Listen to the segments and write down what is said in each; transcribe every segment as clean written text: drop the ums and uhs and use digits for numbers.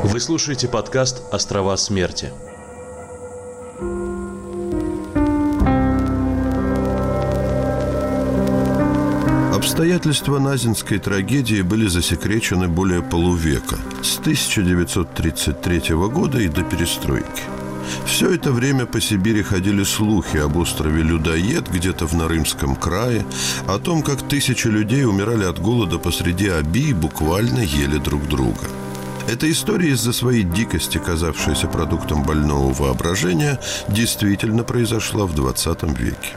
Вы слушаете подкаст «Острова смерти». Обстоятельства Назинской трагедии были засекречены более полувека, с 1933 года и до перестройки. Все это время по Сибири ходили слухи об острове Людоед где-то в Нарымском крае, о том, как тысячи людей умирали от голода посреди Оби и буквально ели друг друга. Эта история, из-за своей дикости, казавшаяся продуктом больного воображения, действительно произошла в 20 веке.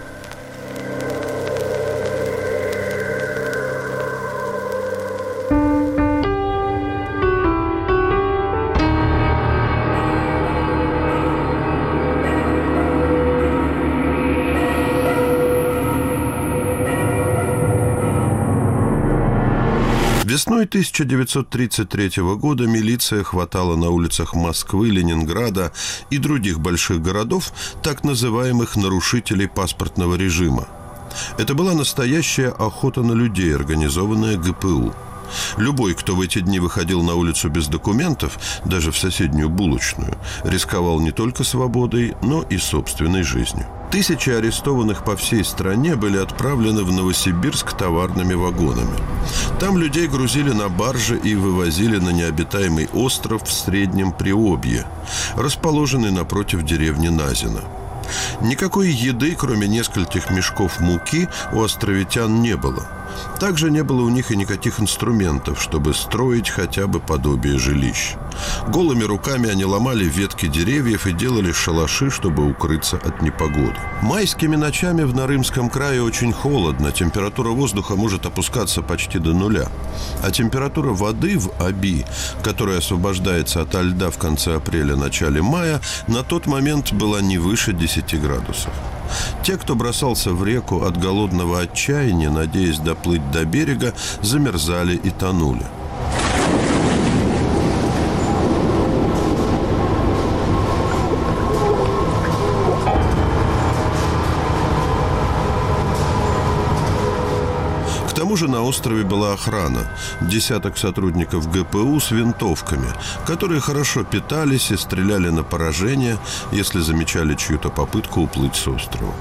Весной 1933 года милиция хватала на улицах Москвы, Ленинграда и других больших городов так называемых нарушителей паспортного режима. Это была настоящая охота на людей, организованная ГПУ. Любой, кто в эти дни выходил на улицу без документов, даже в соседнюю булочную, рисковал не только свободой, но и собственной жизнью. Тысячи арестованных по всей стране были отправлены в Новосибирск товарными вагонами. Там людей грузили на баржи и вывозили на необитаемый остров в Среднем Приобье, расположенный напротив деревни Назино. Никакой еды, кроме нескольких мешков муки, у островитян не было. Также не было у них и никаких инструментов, чтобы строить хотя бы подобие жилищ. Голыми руками они ломали ветки деревьев и делали шалаши, чтобы укрыться от непогоды. Майскими ночами в Нарымском крае очень холодно, температура воздуха может опускаться почти до нуля. А температура воды в Оби, которая освобождается ото льда в конце апреля-начале мая, на тот момент была не выше 10 градусов. Те, кто бросался в реку от голодного отчаяния, надеясь доплыть до берега, замерзали и тонули. К тому же на острове была охрана, десяток сотрудников ГПУ с винтовками, которые хорошо питались и стреляли на поражение, если замечали чью-то попытку уплыть с острова.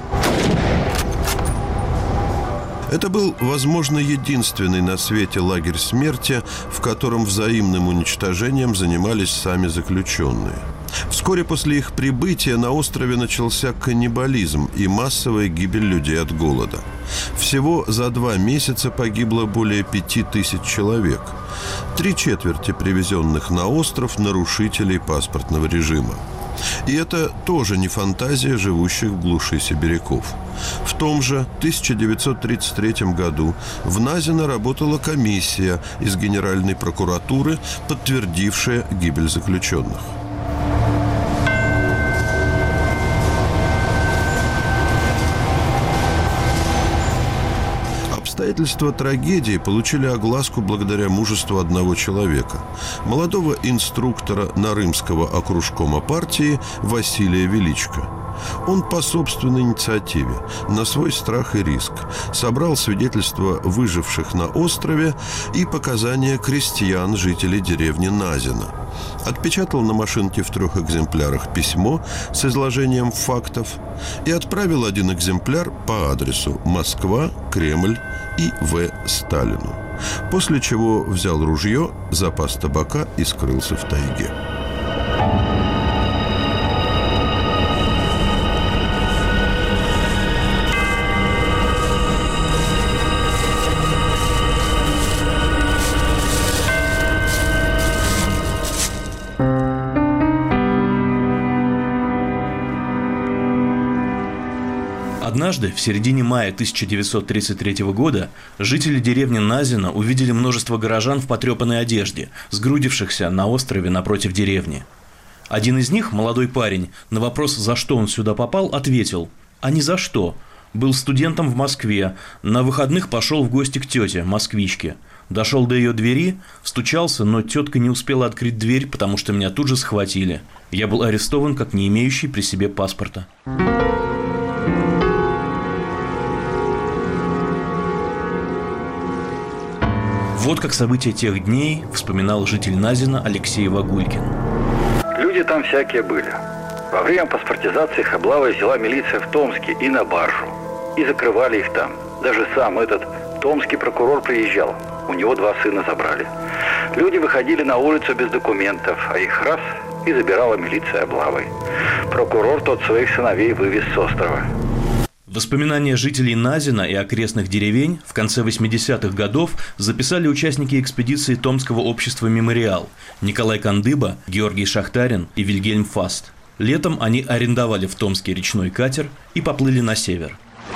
Это был, возможно, единственный на свете лагерь смерти, в котором взаимным уничтожением занимались сами заключенные. Вскоре после их прибытия на острове начался каннибализм и массовая гибель людей от голода. Всего за 2 месяца погибло более 5000 человек. 3/4 привезенных на остров нарушителей паспортного режима. И это тоже не фантазия живущих в глуши сибиряков. В том же 1933 году в Назино работала комиссия из Генеральной прокуратуры, подтвердившая гибель заключенных. Обстоятельства трагедии получили огласку благодаря мужеству одного человека, молодого инструктора Нарымского окружкома партии Василия Величко. Он по собственной инициативе, на свой страх и риск, собрал свидетельства выживших на острове и показания крестьян, жителей деревни Назино. Отпечатал на машинке в 3 экземплярах письмо с изложением фактов и отправил 1 экземпляр по адресу Москва, Кремль и В. Сталину. После чего взял ружье, запас табака и скрылся в тайге. Однажды, в середине мая 1933 года, жители деревни Назино увидели множество горожан в потрепанной одежде, сгрудившихся на острове напротив деревни. Один из них, молодой парень, на вопрос, за что он сюда попал, ответил: «А ни за что. Был студентом в Москве, на выходных пошел в гости к тете, москвичке. Дошел до ее двери, стучался, но тетка не успела открыть дверь, потому что меня тут же схватили. Я был арестован как не имеющий при себе паспорта». Вот как события тех дней вспоминал житель Назина Алексей Вагулькин. Люди там всякие были. Во время паспортизации их облавой взяла милиция в Томске и на баржу. И закрывали их там. Даже сам этот томский прокурор приезжал. У него 2 сына забрали. Люди выходили на улицу без документов, а их раз и забирала милиция облавой. Прокурор тот своих сыновей вывез с острова. Воспоминания жителей Назина и окрестных деревень в конце 80-х годов записали участники экспедиции Томского общества «Мемориал» Николай Кандыба, Георгий Шахтарин и Вильгельм Фаст. Летом они арендовали в Томске речной катер и поплыли на север.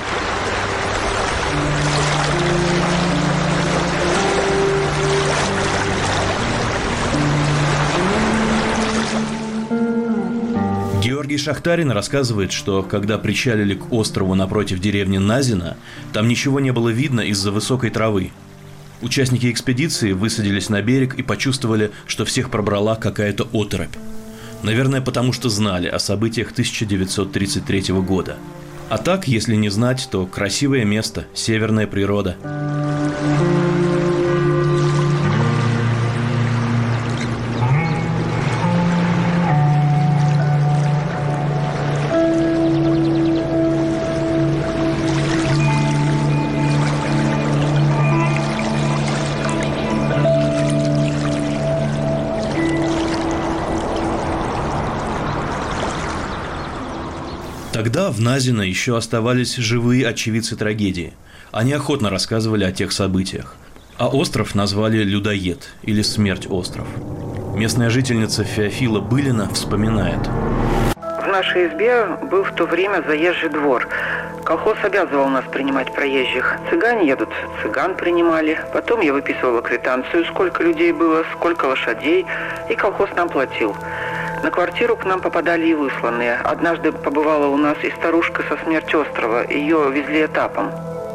Георгий Шахтарин рассказывает, что когда причалили к острову напротив деревни Назина, там ничего не было видно из-за высокой травы. Участники экспедиции высадились на берег и почувствовали, что всех пробрала какая-то оторопь. Наверное, потому что знали о событиях 1933 года. А так, если не знать, то красивое место, северная природа. Тогда в Назино еще оставались живые очевидцы трагедии. Они охотно рассказывали о тех событиях. А остров назвали «Людоед» или «Смерть-остров». Местная жительница Феофила Былина вспоминает. В нашей избе был в то время заезжий двор. Колхоз обязывал нас принимать проезжих. Цыгане едут, цыган принимали. Потом я выписывала квитанцию, сколько людей было, сколько лошадей, и колхоз нам платил. На квартиру к нам попадали и высланные. Однажды побывала у нас и старушка со Смерть-острова. Ее везли этапом.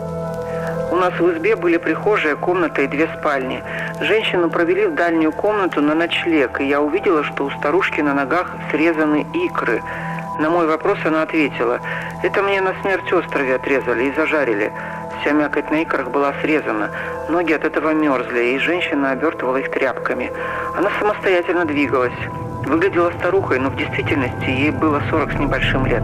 У нас в избе были прихожая, комната и 2 спальни. Женщину провели в дальнюю комнату на ночлег, и я увидела, что у старушки на ногах срезаны икры. На мой вопрос она ответила: «Это мне на Смерть-острове отрезали и зажарили». Вся мякоть на икрах была срезана. Ноги от этого мерзли, и женщина обертывала их тряпками. Она самостоятельно двигалась. Выглядела старухой, но в действительности ей было 40 с небольшим лет.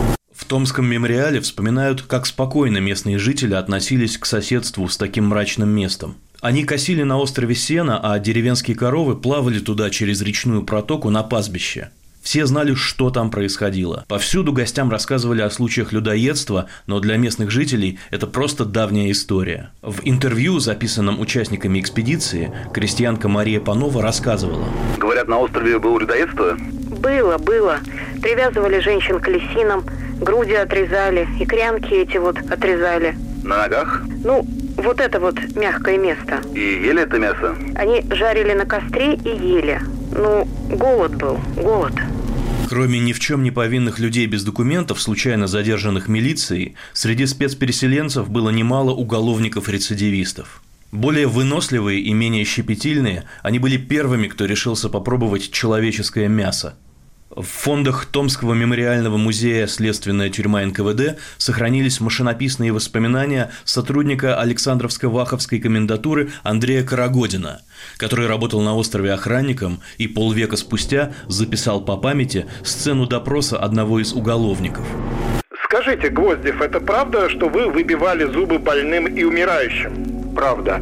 В Томском мемориале вспоминают, как спокойно местные жители относились к соседству с таким мрачным местом. Они косили на острове сено, а деревенские коровы плавали туда через речную протоку на пастбище. Все знали, что там происходило. Повсюду гостям рассказывали о случаях людоедства, но для местных жителей это просто давняя история. В интервью, записанном участниками экспедиции, крестьянка Мария Панова рассказывала. Говорят, на острове было людоедство? Было. Привязывали женщин к лисинам, груди отрезали, икрянки эти вот отрезали. На ногах? Ну, вот это вот мягкое место. И ели это мясо? Они жарили на костре и ели. Ну, голод был, голод. Кроме ни в чем не повинных людей без документов, случайно задержанных милицией, среди спецпереселенцев было немало уголовников-рецидивистов. Более выносливые и менее щепетильные, они были первыми, кто решился попробовать человеческое мясо. В фондах Томского мемориального музея «Следственная тюрьма НКВД» сохранились машинописные воспоминания сотрудника Александровско-Ваховской комендатуры Андрея Карагодина, который работал на острове охранником и полвека спустя записал по памяти сцену допроса одного из уголовников. Скажите, Гвоздев, это правда, что вы выбивали зубы больным и умирающим? Правда.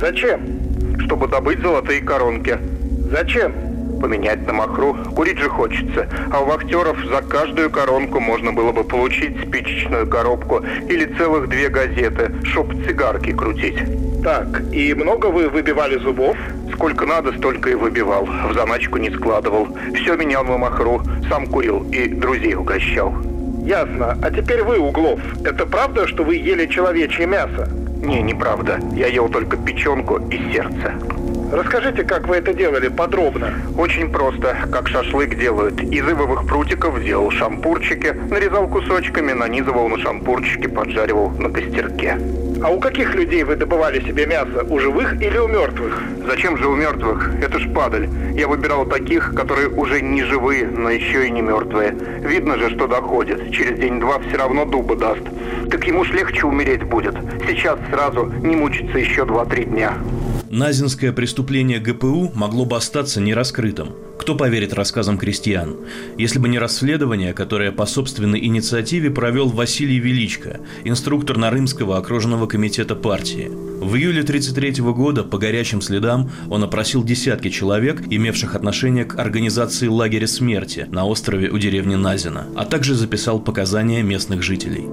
Зачем? Чтобы добыть золотые коронки. Зачем? Поменять на махру. Курить же хочется. А у вахтеров за каждую коронку можно было бы получить спичечную коробку или целых 2 газеты, чтоб цигарки крутить. Так, и много вы выбивали зубов? Сколько надо, столько и выбивал. В заначку не складывал. Все менял на махру. Сам курил и друзей угощал. Ясно. А теперь вы, Углов, это правда, что вы ели человечье мясо? Не, неправда. Я ел только печенку и сердце. Расскажите, как вы это делали подробно. Очень просто, как шашлык делают. Из ивовых прутиков делал шампурчики, нарезал кусочками, нанизывал на шампурчики, поджаривал на костерке. А у каких людей вы добывали себе мясо? У живых или у мертвых? Зачем же у мертвых? Это ж падаль. Я выбирал таких, которые уже не живые, но еще и не мертвые. Видно же, что доходит. Через день-два все равно дуба даст. Так ему ж легче умереть будет. Сейчас сразу, не мучиться еще 2-3 дня. Назинское преступление ГПУ могло бы остаться нераскрытым. Кто поверит рассказам крестьян? Если бы не расследование, которое по собственной инициативе провел Василий Величко, инструктор Нарымского окружного комитета партии. В июле 1933 года по горячим следам он опросил десятки человек, имевших отношение к организации лагеря смерти на острове у деревни Назино, а также записал показания местных жителей.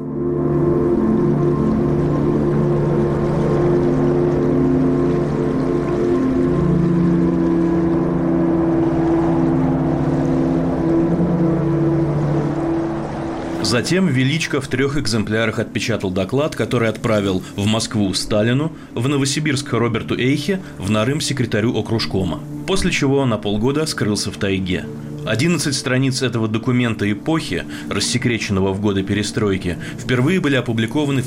Затем Величко в 3 экземплярах отпечатал доклад, который отправил в Москву Сталину, в Новосибирск Роберту Эйхе, в Нарым секретарю окружкома. После чего на полгода скрылся в тайге. 11 страниц этого документа эпохи, рассекреченного в годы перестройки, впервые были опубликованы в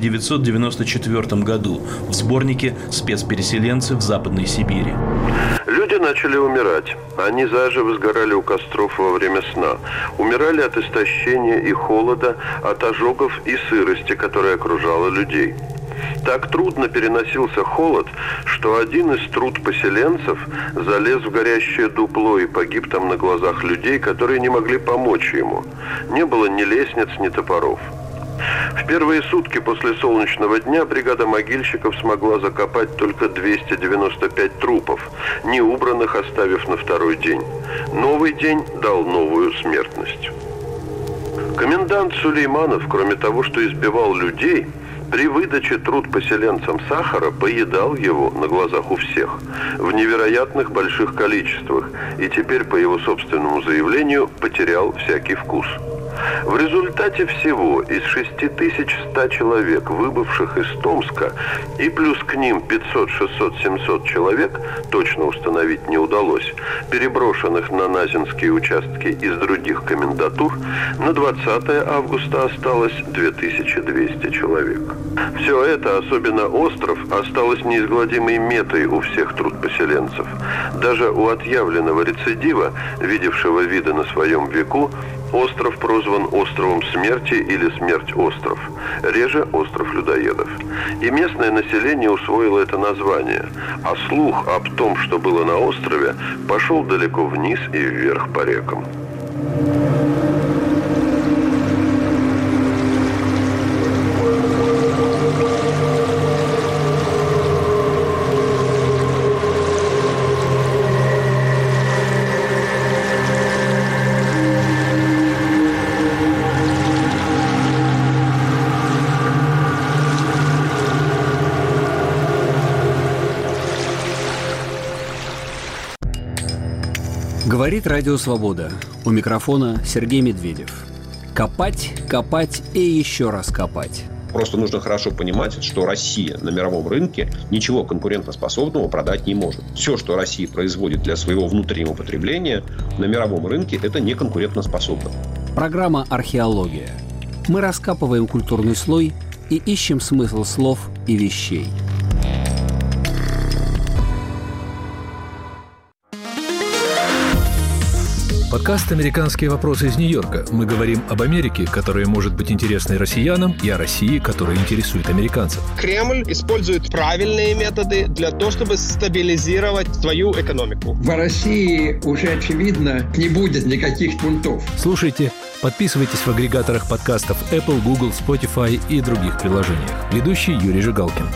1994 году в сборнике «Спецпереселенцы в Западной Сибири». Люди начали умирать. Они заживо сгорали у костров во время сна. Умирали от истощения и холода, от ожогов и сырости, которая окружала людей. Так трудно переносился холод, что один из трудпоселенцев залез в горящее дупло и погиб там на глазах людей, которые не могли помочь ему. Не было ни лестниц, ни топоров. В первые сутки после солнечного дня бригада могильщиков смогла закопать только 295 трупов, не убранных оставив на второй день. Новый день дал новую смертность. Комендант Сулейманов, кроме того, что избивал людей, при выдаче трудпоселенцам сахара поедал его на глазах у всех в невероятных больших количествах и теперь, по его собственному заявлению, потерял всякий вкус. В результате всего из 6100 человек, выбывших из Томска, и плюс к ним 500, 600, 700 человек, точно установить не удалось, переброшенных на назинские участки из других комендатур, на 20 августа осталось 2200 человек. Все это, особенно остров, осталось неизгладимой метой у всех трудпоселенцев. Даже у отъявленного рецидива, видевшего виды на своем веку, остров прозван островом смерти или смерть-остров, реже остров людоедов. И местное население усвоило это название, а слух об том, что было на острове, пошел далеко вниз и вверх по рекам. Говорит Радио Свобода. У микрофона Сергей Медведев. Копать, копать и еще раз копать. Просто нужно хорошо понимать, что Россия на мировом рынке ничего конкурентоспособного продать не может. Все, что Россия производит для своего внутреннего потребления, на мировом рынке это не конкурентоспособно. Программа «Археология». Мы раскапываем культурный слой и ищем смысл слов и вещей. Подкаст «Американские вопросы» из Нью-Йорка. Мы говорим об Америке, которая может быть интересной россиянам, и о России, которая интересует американцев. Кремль использует правильные методы для того, чтобы стабилизировать свою экономику. В России уже, очевидно, не будет никаких пунктов. Слушайте, подписывайтесь в агрегаторах подкастов Apple, Google, Spotify и других приложениях. Ведущий Юрий Жигалкин.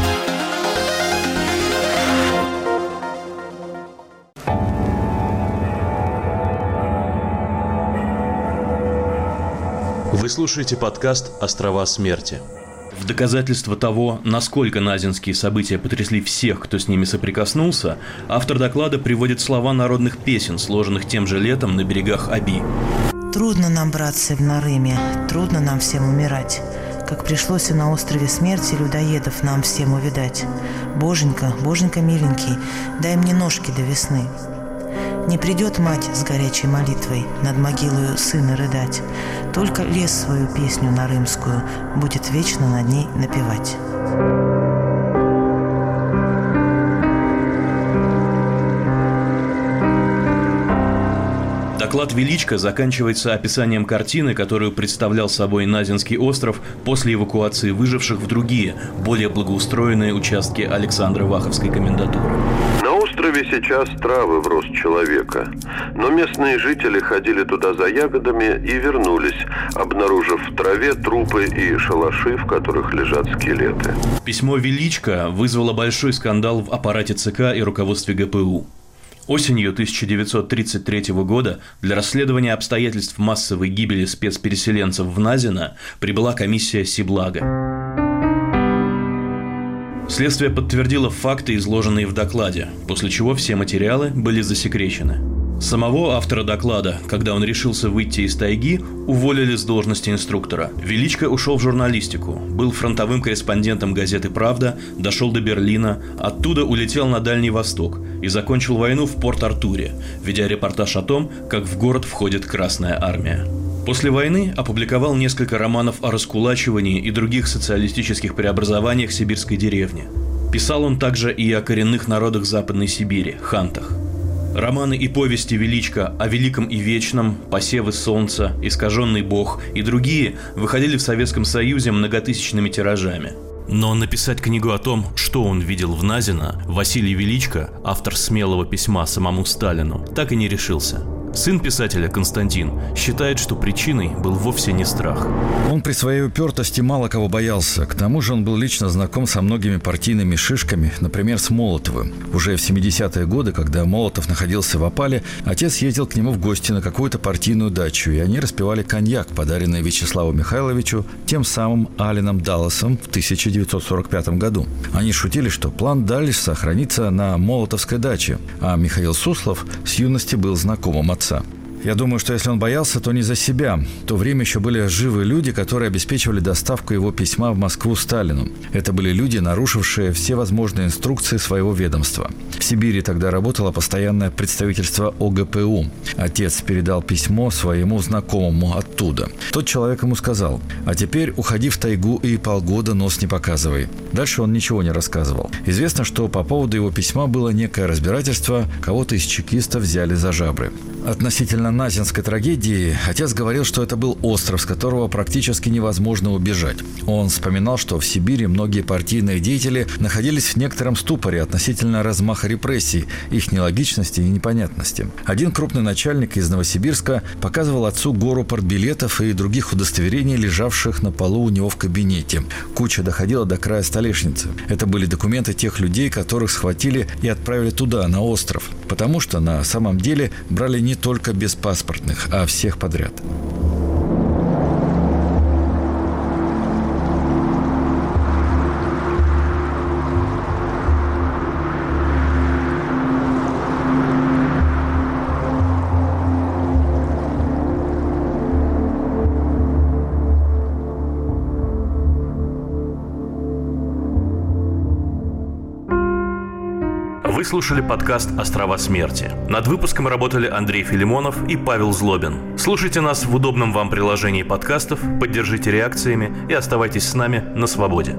Вы слушаете подкаст «Острова смерти». В доказательство того, насколько назинские события потрясли всех, кто с ними соприкоснулся, автор доклада приводит слова народных песен, сложенных тем же летом на берегах Оби. «Трудно нам, братцы, в Нарыме, трудно нам всем умирать, как пришлось и на острове смерти людоедов нам всем увидать. Боженька, боженька миленький, дай мне ножки до весны. Не придет мать с горячей молитвой над могилою сына рыдать, только лес свою песню нарымскую будет вечно над ней напевать». Доклад Величко заканчивается описанием картины, которую представлял собой Назинский остров после эвакуации выживших в другие, более благоустроенные участки Александро-Ваховской комендатуры. На острове сейчас травы в рост человека, но местные жители ходили туда за ягодами и вернулись, обнаружив в траве трупы и шалаши, в которых лежат скелеты. Письмо Величко вызвало большой скандал в аппарате ЦК и руководстве ГПУ. Осенью 1933 года для расследования обстоятельств массовой гибели спецпереселенцев в Назино прибыла комиссия Сиблага. Следствие подтвердило факты, изложенные в докладе, после чего все материалы были засекречены. Самого автора доклада, когда он решился выйти из тайги, уволили с должности инструктора. Величко ушел в журналистику, был фронтовым корреспондентом газеты «Правда», дошел до Берлина, оттуда улетел на Дальний Восток и закончил войну в Порт-Артуре, ведя репортаж о том, как в город входит Красная Армия. После войны опубликовал несколько романов о раскулачивании и других социалистических преобразованиях сибирской деревни. Писал он также и о коренных народах Западной Сибири – хантах. Романы и повести Величко о великом и вечном, посевы солнца, искаженный бог и другие выходили в Советском Союзе многотысячными тиражами. Но написать книгу о том, что он видел в Назино, Василий Величко, автор смелого письма самому Сталину, так и не решился. Сын писателя Константин считает, что причиной был вовсе не страх. Он при своей упертости мало кого боялся. К тому же он был лично знаком со многими партийными шишками, например, с Молотовым. Уже в 70-е годы, когда Молотов находился в опале, отец ездил к нему в гости на какую-то партийную дачу, и они распивали коньяк, подаренный Вячеславу Михайловичу тем самым Алленом Далласом в 1945 году. Они шутили, что план Далласа хранится на Молотовской даче, а Михаил Суслов с юности был знакомым отца. Я думаю, что если он боялся, то не за себя. В то время еще были живы люди, которые обеспечивали доставку его письма в Москву Сталину. Это были люди, нарушившие все возможные инструкции своего ведомства. В Сибири тогда работало постоянное представительство ОГПУ. Отец передал письмо своему знакомому оттуда. Тот человек ему сказал: «А теперь уходи в тайгу и полгода нос не показывай». Дальше он ничего не рассказывал. Известно, что по поводу его письма было некое разбирательство, кого-то из чекистов взяли за жабры. Относительно назинской трагедии отец говорил, что это был остров, с которого практически невозможно убежать. Он вспоминал, что в Сибири многие партийные деятели находились в некотором ступоре относительно размаха репрессий, их нелогичности и непонятности. Один крупный начальник из Новосибирска показывал отцу гору партбилетов и других удостоверений, лежавших на полу у него в кабинете. Куча доходила до края столешницы. Это были документы тех людей, которых схватили и отправили туда, на остров, потому что на самом деле брали не только беспаспортных, а всех подряд. Вы слушали подкаст «Острова смерти». Над выпуском работали Андрей Филимонов и Павел Злобин. Слушайте нас в удобном вам приложении подкастов, поддержите реакциями и оставайтесь с нами на свободе.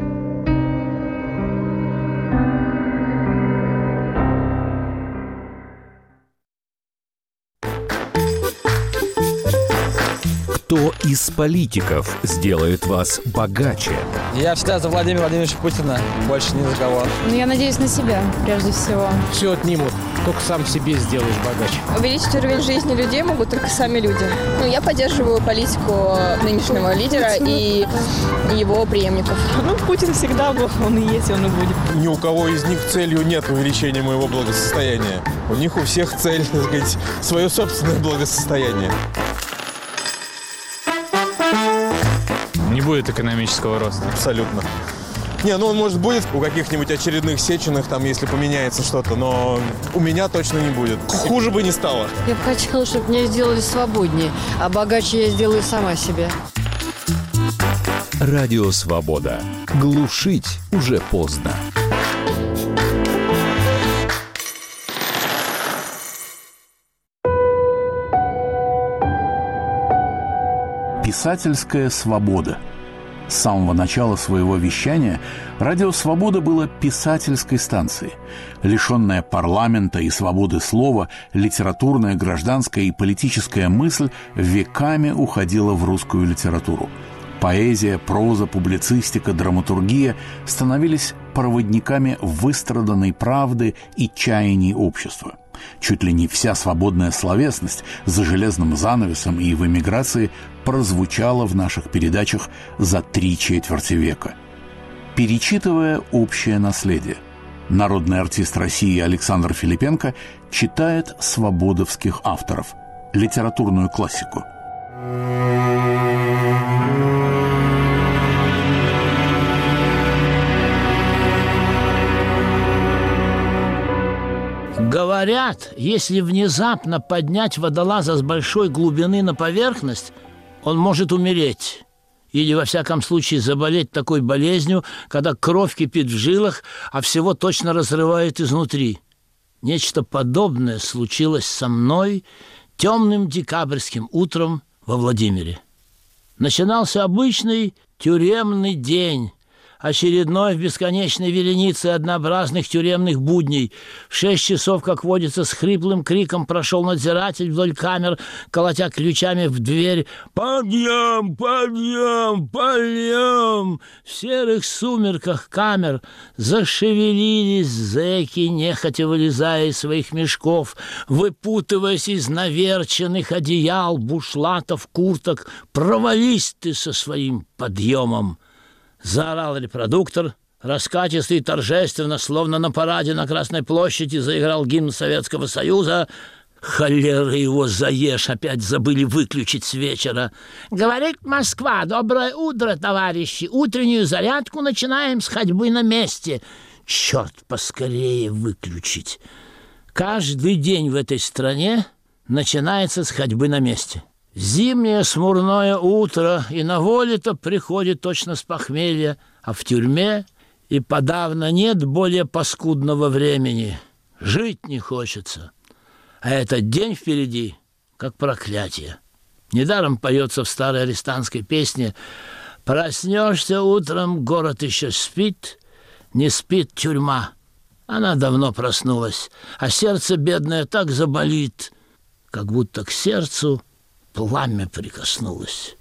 Кто из политиков сделает вас богаче? Я всегда за Владимира Владимировича Путина, больше ни за кого. Ну, я надеюсь на себя, прежде всего. Все отнимут, только сам себе сделаешь богаче. Увеличить уровень жизни людей могут только сами люди. Ну, я поддерживаю политику нынешнего лидера и его преемников. Ну, Путин всегда был, он и есть, он и будет. Ни у кого из них целью нет увеличения моего благосостояния. У них у всех цель, так сказать, свое собственное благосостояние. Не будет экономического роста. Абсолютно. Не, ну он, может, будет у каких-нибудь очередных Сеченых, там, если поменяется что-то, но у меня точно не будет. Хуже бы не стало. Я бы хотела, чтобы меня сделали свободнее, а богаче я сделаю сама себе. Радио «Свобода». Глушить уже поздно. Писательская свобода. С самого начала своего вещания «Радио Свобода» было писательской станцией. Лишенная парламента и свободы слова, литературная, гражданская и политическая мысль веками уходила в русскую литературу. Поэзия, проза, публицистика, драматургия становились проводниками выстраданной правды и чаяний общества. Чуть ли не вся свободная словесность за железным занавесом и в эмиграции прозвучала в наших передачах за 3/4 века. Перечитывая общее наследие, народный артист России Александр Филипенко читает свободовских авторов, литературную классику. Говорят, если внезапно поднять водолаза с большой глубины на поверхность, он может умереть. Или, во всяком случае, заболеть такой болезнью, когда кровь кипит в жилах, а всего точно разрывает изнутри. Нечто подобное случилось со мной темным декабрьским утром во Владимире. Начинался обычный тюремный день, очередной в бесконечной веренице однообразных тюремных будней. В 6 часов, как водится, с хриплым криком прошел надзиратель вдоль камер, колотя ключами в дверь. «Подъем! Подъем! Подъем!» В серых сумерках камер зашевелились зэки, нехотя вылезая из своих мешков, выпутываясь из наверченных одеял, бушлатов, курток. «Провались ты со своим подъемом!» Заорал репродуктор, раскатисто и торжественно, словно на параде на Красной площади, заиграл гимн Советского Союза. Холера его заешь, опять забыли выключить с вечера. «Говорит Москва, доброе утро, товарищи, утреннюю зарядку начинаем с ходьбы на месте». Черт, поскорее выключить. Каждый день в этой стране начинается с ходьбы на месте. Зимнее смурное утро, и на воле-то приходит точно с похмелья, а в тюрьме и подавно нет более паскудного времени. Жить не хочется. А этот день впереди, как проклятие. Недаром поется в старой арестантской песне: «Проснешься утром, город еще спит, не спит тюрьма». Она давно проснулась, а сердце бедное так заболит, как будто к сердцу пламя прикоснулось.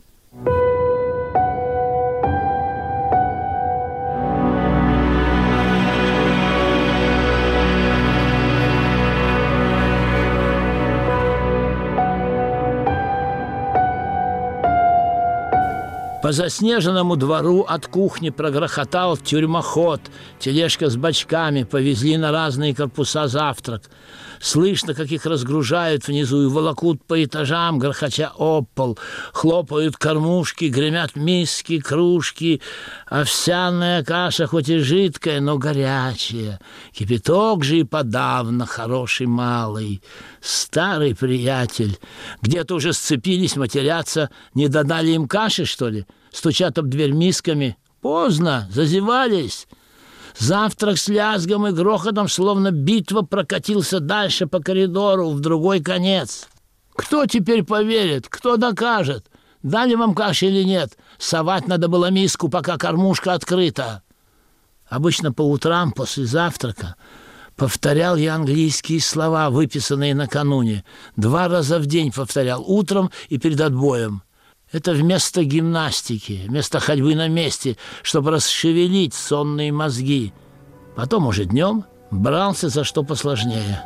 По заснеженному двору от кухни прогрохотал тюрьмоход. Тележка с бочками, повезли на разные корпуса завтрак. Слышно, как их разгружают внизу и волокут по этажам, грохоча об пол. Хлопают кормушки, гремят миски, кружки. Овсяная каша хоть и жидкая, но горячая. Кипяток же и подавно хороший малый. Старый приятель. Где-то уже сцепились, матерятся. Не додали им каши, что ли? Стучат об дверь мисками. Поздно, зазевались. Завтрак с лязгом и грохотом, словно битва, прокатился дальше по коридору, в другой конец. Кто теперь поверит? Кто докажет? Дали вам каши или нет? Совать надо было миску, пока кормушка открыта. Обычно по утрам после завтрака повторял я английские слова, выписанные накануне. 2 раза в день повторял, утром и перед отбоем. Это вместо гимнастики, вместо ходьбы на месте, чтобы расшевелить сонные мозги. Потом уже днем брался за что посложнее.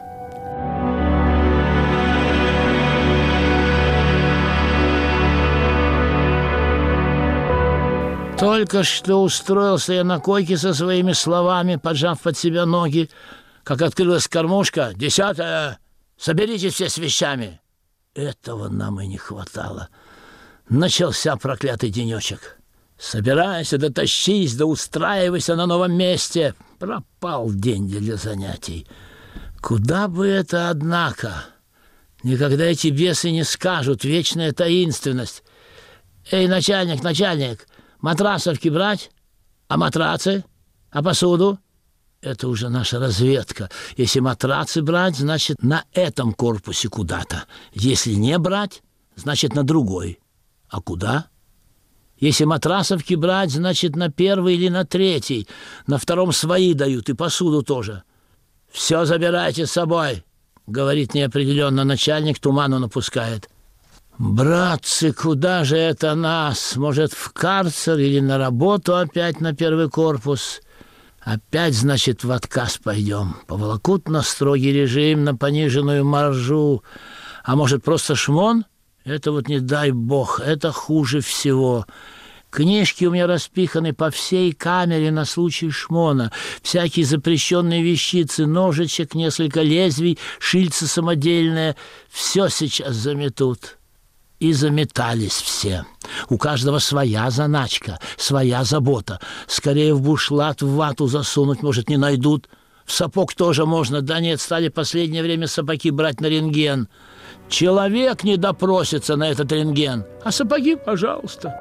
Только что устроился я на койке со своими словами, поджав под себя ноги, как открылась кормушка. 10-е! Соберитесь все с вещами. Этого нам и не хватало. Начался проклятый денечек. Собирайся, да тащись, да устраивайся на новом месте. Пропал день для занятий. Куда бы это, однако? Никогда эти бесы не скажут, вечная таинственность. Эй, начальник, матрасовки брать? А матрацы? А посуду? Это уже наша разведка. Если матрацы брать, значит, на этом корпусе куда-то. Если не брать, значит, на другой. А куда? Если матрасовки брать, значит, на первый или на третий. На втором свои дают, и посуду тоже. «Все забирайте с собой», — говорит неопределенно начальник, туману напускает. «Братцы, куда же это нас? Может, в карцер или на работу опять на первый корпус? Опять, значит, в отказ пойдем. Поволокут на строгий режим, на пониженную маржу. А может, просто шмон? Это вот не дай бог, это хуже всего. Книжки у меня распиханы по всей камере на случай шмона. Всякие запрещенные вещицы, ножичек, несколько лезвий, шильца самодельное. Все сейчас заметут». И заметались все. У каждого своя заначка, своя забота. Скорее в бушлат, в вату засунуть, может, не найдут. В сапог тоже можно. Да нет, стали в последнее время сапоги брать на рентген. Человек не допросится на этот рентген. А сапоги, пожалуйста.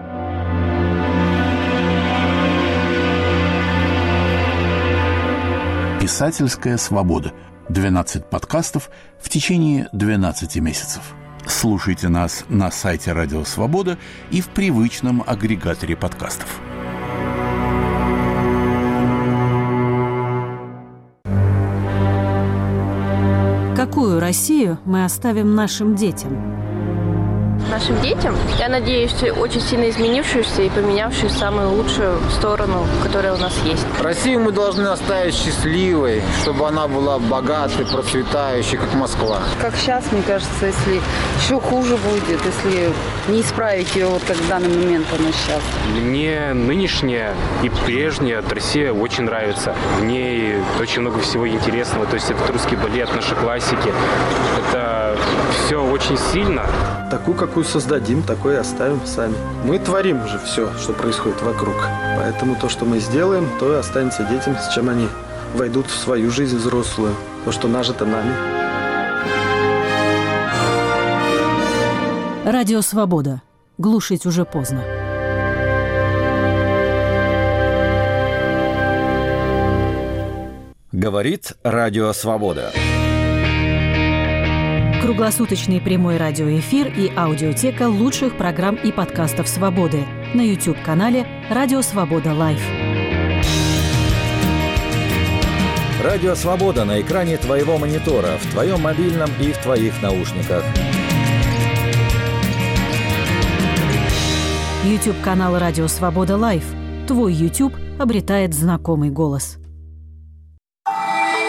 Писательская свобода. 12 подкастов в течение 12 месяцев. Слушайте нас на сайте Радио Свобода и в привычном агрегаторе подкастов. Какую Россию мы оставим нашим детям? Нашим детям, я надеюсь, очень сильно изменившуюся и поменявшую самую лучшую сторону, которая у нас есть. Россию мы должны оставить счастливой, чтобы она была богатой, процветающей, как Москва. Как сейчас, мне кажется, если еще хуже будет, если не исправить ее, вот как в данный момент она сейчас. Мне нынешняя и прежняя Россия очень нравится. В ней очень много всего интересного. То есть это русский балет, наши классики. Это все очень сильно. Такую, какую создадим, такой и оставим сами. Мы творим же все, что происходит вокруг. Поэтому то, что мы сделаем, то и останется детям, с чем они войдут в свою жизнь взрослую. То, что нажито нами. Радио Свобода. Глушить уже поздно. Говорит Радио Свобода. Круглосуточный прямой радиоэфир и аудиотека лучших программ и подкастов «Свободы» на YouTube-канале «Радио Свобода Лайв». Радио Свобода на экране твоего монитора, в твоем мобильном и в твоих наушниках. YouTube-канал «Радио Свобода Лайв». Твой YouTube обретает знакомый голос.